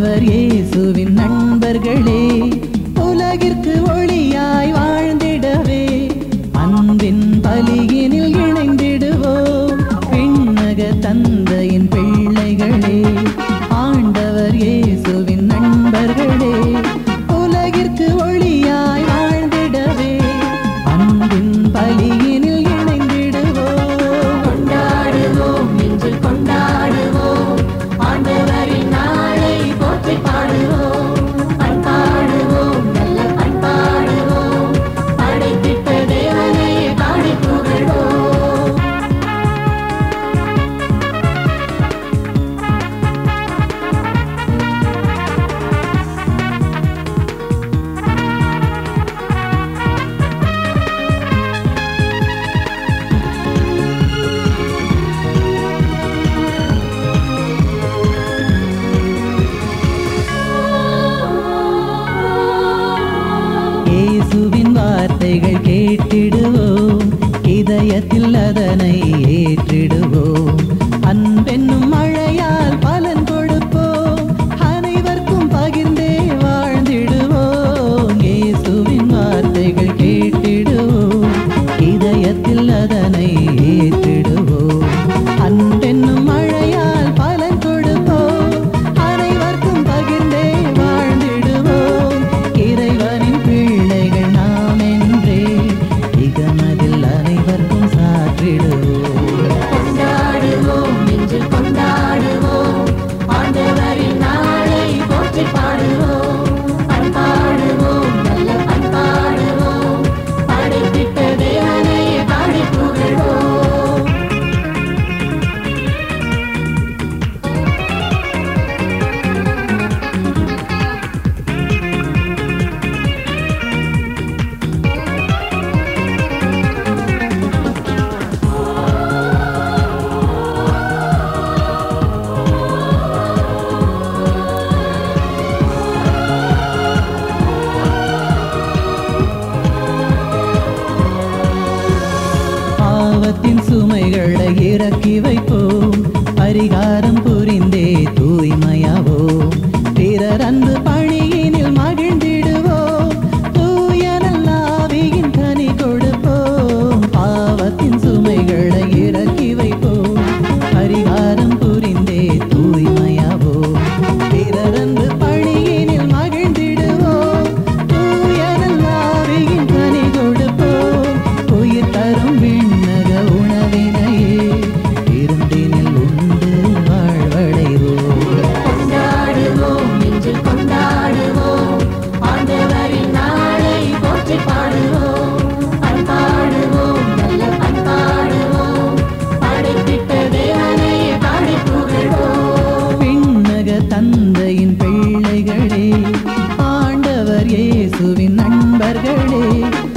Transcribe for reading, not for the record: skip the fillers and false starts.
ஆண்டவர் இயேசுவின் நண்பர்களே, உலகிற்கு ஒளியாய் வாழ்ந்திடவே அன்பின் பலியினில் இணைந்திடுவோம். விண்ணக தந்தையின் பிள்ளைகளே, ஆண்டவர் இயேசுவின் நண்பர்களே, உலகிற்கு ஒளியாய் வாழ்ந்திடவே அன்பின் பலியினில் இணைந்திடுவோம். கொண்டாடுவோம் என்று கொண்டாடுவோம், ஆண்டவரின் நாளை போற்றி பாடுவோம். பண்பாடுவோம், நல்ல பண்பாடுவோம், படைத்திட்ட தேவனை பாடி புகழ்வோம். இயேசுவின் வார்த்தைகள் கேட்டிடுவோம், இதயத்தில் அதனை ஏற்றிடுவோம். அன்பென்னும் மழையால் பலன் கொடுப்போம், அனைவருக்கும் பகிர்ந்தே வாழ்ந்திடுவோம். இயேசுவின் வார்த்தைகள் கேட்டிடுவோம், இதயத்தில் அதனை ஏற்றிடுவோம். அன்பென்னும் மழையால் பலன் கொடுப்போம், அனைவருக்கும் பகிர்ந்தே வாழ்ந்திடுவோம். இறைவனின் பிள்ளைகள் நாம் என்றே இகமதில் அனைவருக்கும் சாற்றிடுவோம். கொண்டாடுவோம் என்று கொண்டாடுவோம், ஆண்டவரின் நாளை போற்றி பாடுவோம். பண்பாடுவோம், நல்ல பண்பாடுவோம், படைத்திட்ட தேவனை பாடி புகழ்வோம். பாவத்தின் சுமைகளை இறக்கி வைப்போம், பரிகாரம் புரிந்தே தூய்மையாவோம். பிறர் அன்பு பணியினில் மகிழ்ந்திடுவோம், தூய நல்லாவியின் கனி கொடுப்போம். பாவத்தின் சுமைகளை இறக்கி வைப்போம், பரிகாரம் புரிந்தே தூய்மையாவோம். பிறர் அன்பு பணியினில் மகிழ்ந்திடுவோம், தூய நல்லாவியின் கனி கொடுப்போம். உயிர் தரும் விண்ணக உணவினையே இருந்தினில் உண்டு வாழ்வடைவோம். கொண்டாடுவோம் என்று கொண்டாடுவோம், ஆண்டவரின் நாளை போற்றி பாடுவோம். பண்பாடுவோம், நல்ல பண்பாடுவோம், படைத்திட்ட தேவனை பாடி புகழ்வோம். விண்ணக தந்தையின் பிள்ளைகளே, ஆண்டவர் இயேசுவின் நண்பர்களே,